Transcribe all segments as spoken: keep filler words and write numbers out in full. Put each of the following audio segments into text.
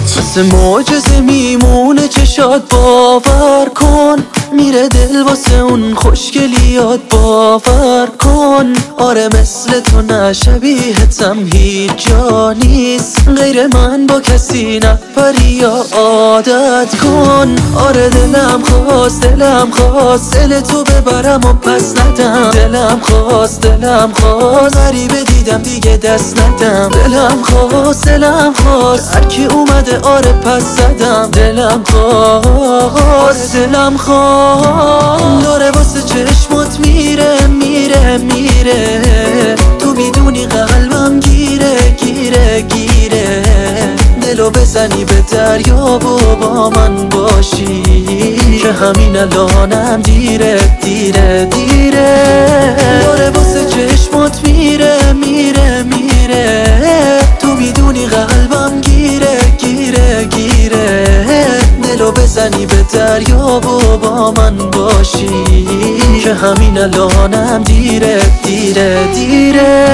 مثل معجزه میمونه چشات، باور کن میره دل واسه اون خوشگلیات، باور کن. آره مثل تو نه شبیهتم هیچ جا نیست، غیر من با کسی نپری یا عادت کن. آره دلم خواست دلم خواست دل تو ببرم و پس ندم، دلم خواست دلم خواست غریبه دیدم دیگه دست ندم، دلم خواست دلم خواست هرکی اومده آره پس زدم، دلم خواست دلم خواست داره واسه چشمات میره میره میره، تو میدونی قلبم گیره گیره گیره، دلو بزنی به دریا و با من باشی که همین الانم دیره دیره دیره. داره واسه چشمات میره میره میره، تو میدونی قلبم گیره گیره گیره، دلو بزنی به دریا و با من باشی که همین الانم دیره دیره دیره.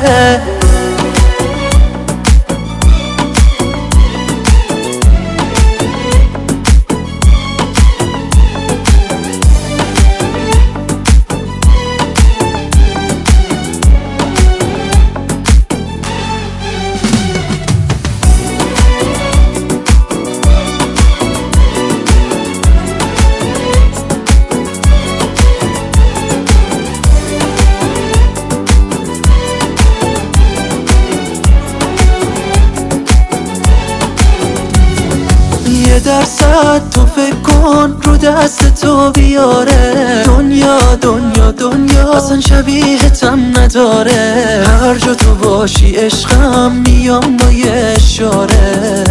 یه درصد تو فکر کن رو دست تو بیاره، دنیا دنیا دنیا اصلا شبیهتم نداره، هر جا تو باشی عشقم میام با یه اشاره،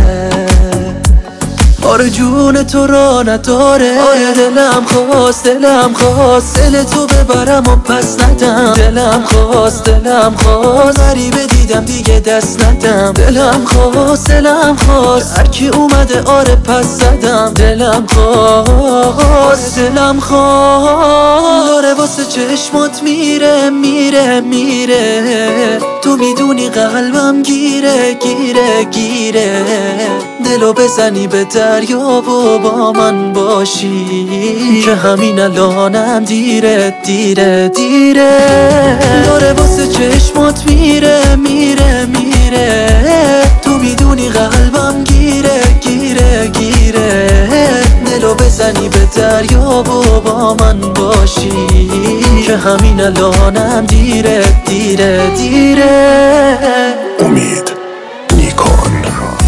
آره جون تو را نداره. آره دلم خواست دلم خواست دل تو ببرم و پس ندم، دلم خواست دلم خواست غریبه دیدم دیگه دست ندم، دلم خواست دلم خواست هرکی اومده آره پس زدم، دلم خواست دلم خواست داره واسه چشمات میره میره میره، تو میدونی قلبم گیره گیره گیره، دلو بزنی به دریا و با من باشی که همین الانم دیره دیره دیره. داره واسه چشمات میره میره میره، تو میدونی قلبم گیره گیره گیره، دلو بزنی به دریا و با من باشی که همین الانم دیره دیره دیره. امید نیکان.